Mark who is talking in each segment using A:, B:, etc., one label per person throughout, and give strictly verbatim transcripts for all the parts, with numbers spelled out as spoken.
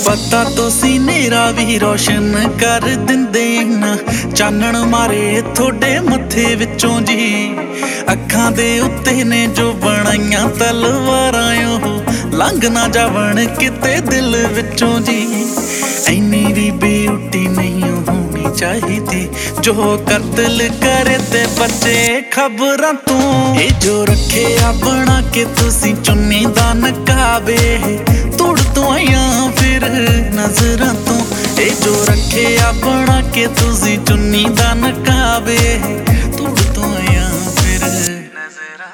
A: पता तुसी नेरा भी रोशन कर दिंदे ना चानण मारे थोड़े मथे विचों जी। अखां दे उत्ते ने जो बनाइयां तलवारां ओ लंघ ना जावण किते दिल विचों जी। ऐनी भी ब्यूटी नहीं होनी चाहिदी जो कत्ल करे ते बचे खबरां तों। ए जो रखे आ बना के तुसी चुन्नी दा नकाबे तुड़ तो आया फिर नजरां तो। ए जो रखे आ बना के तुसी चुन्नी दा नकाबे तुड़ तो आया फिर नजरां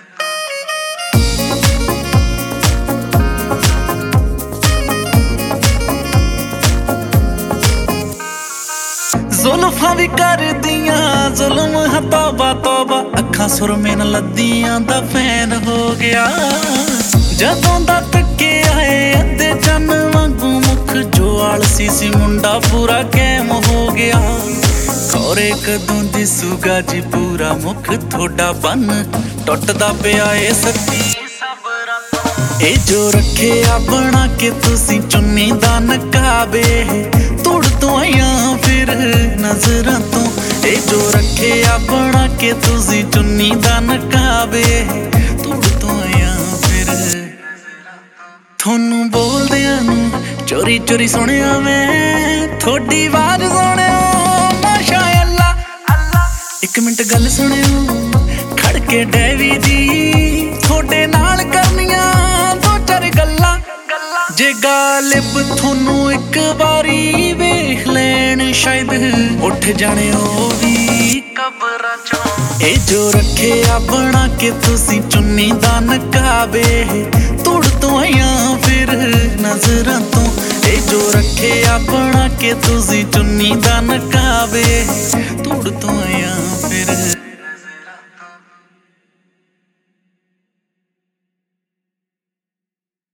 A: जुल्फां भी कर दियां जुल्म है तौबा तौबा। अखां सुरमे न लद्दियां दा फैन हो गया जदों दा तके आए अद्धे चन वांगू मुख जो आलसी सी मुंडा पूरा कैम हो गया। खौरे कदों दिसूगा जी पूरा मुख थोड़ा बन टुटदा पिया ए सच्ची सबरां तों। ए जो रखे आ बना के तुसी चुन्नी दा नकाबे तुड़ तो आया फिर नजरां तो। ए जो रखे आ बना के तुसी चुन्नी दा नकाबे तुड़ तो आया फिर थोनू बोलदियां नू चोरी चोरी सुनिया मैं थोड़ी आवाज सुनिया माशा अल्लाह। एक मिनट गल सुनियो खड़के डैवी दी थोड़े नाल करनियां दो चार गल्लां। जे गालिब थोनू एक बारी वेख लैन शायद उठ जाने ओ भी कबरां चों। ए जो रखे आ बना के तुसी चुन्नी दा नकाबे तुड़ तो आया फिर नजरां तो। ए जो रखे आ बना के तुसी चुन्नी दा नकाबे तुड़ तो आया